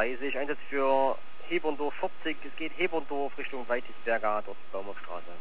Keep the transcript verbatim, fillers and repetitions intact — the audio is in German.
dreißig, Einsatz für Heberndorf vierzig, es geht Heberndorf Richtung Weitisberger, dort Baumhofstraße.